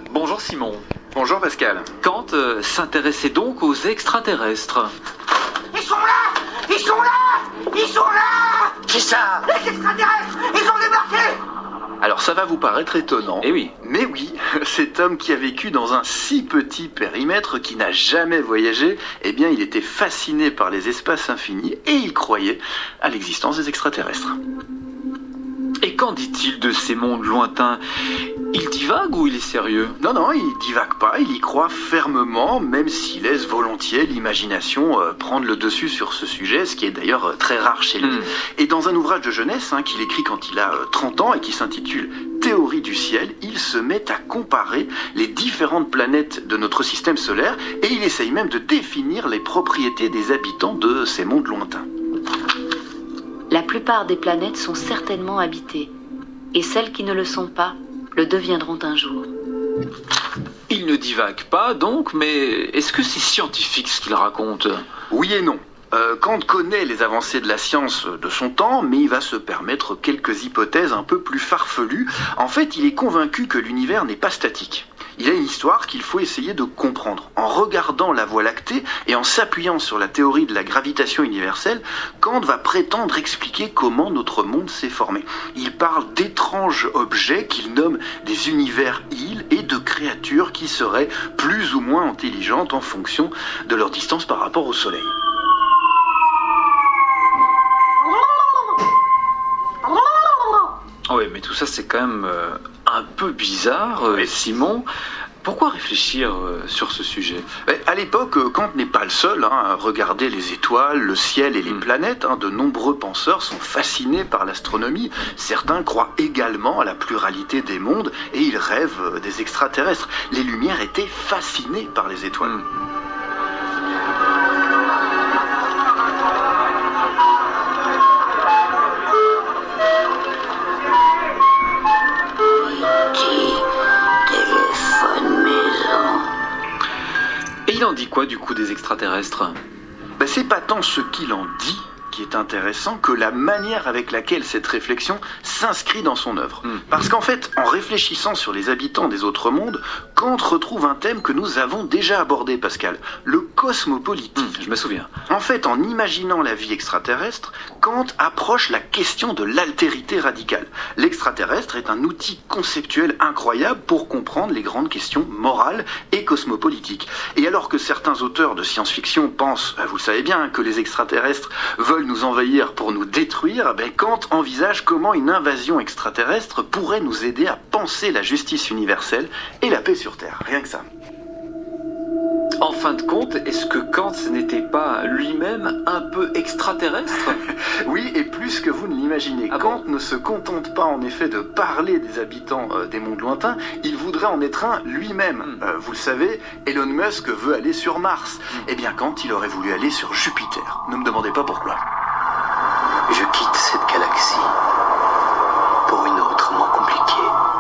Bonjour Simon. Bonjour Pascal. Kant s'intéressait donc aux extraterrestres. Ils sont là! Ils sont là! Ils sont là! Qui ça? Les extraterrestres! Ils ont débarqué! Alors ça va vous paraître étonnant. Eh oui. Mais oui, cet homme qui a vécu dans un si petit périmètre, qui n'a jamais voyagé, eh bien il était fasciné par les espaces infinis et il croyait à l'existence des extraterrestres. Et qu'en dit-il de ces mondes lointains? Il divague ou il est sérieux? Non, il divague pas, il y croit fermement, même s'il laisse volontiers l'imagination prendre le dessus sur ce sujet, ce qui est d'ailleurs très rare chez lui. Et dans un ouvrage de jeunesse qu'il écrit quand il a 30 ans et qui s'intitule Théorie du ciel, il se met à comparer les différentes planètes de notre système solaire et il essaye même de définir les propriétés des habitants de ces mondes lointains. La plupart des planètes sont certainement habitées, et celles qui ne le sont pas le deviendront un jour. Il ne divague pas donc, mais est-ce que c'est scientifique ce qu'il raconte? Oui et non. Kant connaît les avancées de la science de son temps, mais il va se permettre quelques hypothèses un peu plus farfelues. En fait, il est convaincu que l'univers n'est pas statique. Il a une histoire qu'il faut essayer de comprendre. En regardant la Voie lactée et en s'appuyant sur la théorie de la gravitation universelle, Kant va prétendre expliquer comment notre monde s'est formé. Il parle d'étranges objets qu'il nomme des univers-îles et de créatures qui seraient plus ou moins intelligentes en fonction de leur distance par rapport au Soleil. Oui, mais tout ça c'est quand même un peu bizarre, Simon. Pourquoi réfléchir sur ce sujet? À l'époque, Kant n'est pas le seul à regarder les étoiles, le ciel et les planètes. De nombreux penseurs sont fascinés par l'astronomie. Certains croient également à la pluralité des mondes et ils rêvent des extraterrestres. Les Lumières étaient fascinées par les étoiles. Et il en dit quoi du coup des extraterrestres? C'est pas tant ce qu'il en dit qui est intéressant que la manière avec laquelle cette réflexion s'inscrit dans son œuvre. Parce qu'en fait, en réfléchissant sur les habitants des autres mondes, Kant retrouve un thème que nous avons déjà abordé, Pascal, le cosmopolitisme. Je me souviens. En fait, en imaginant la vie extraterrestre, Kant approche la question de l'altérité radicale. L'extraterrestre est un outil conceptuel incroyable pour comprendre les grandes questions morales et cosmopolitiques. Et alors que certains auteurs de science-fiction pensent, vous le savez bien, que les extraterrestres veulent nous envahir pour nous détruire, Kant envisage comment une invasion extraterrestre pourrait nous aider à penser la justice universelle et la paix sur Terre. Rien que ça. En fin de compte, est-ce que Kant n'était pas lui-même un peu extraterrestre? Oui, et plus que vous ne l'imaginez. Kant ne se contente pas en effet de parler des habitants des mondes lointains, il voudrait en être un lui-même. Vous le savez, Elon Musk veut aller sur Mars. Eh bien Kant, il aurait voulu aller sur Jupiter. Ne me demandez pas pourquoi. Je quitte cette galaxie pour une autre moins compliquée.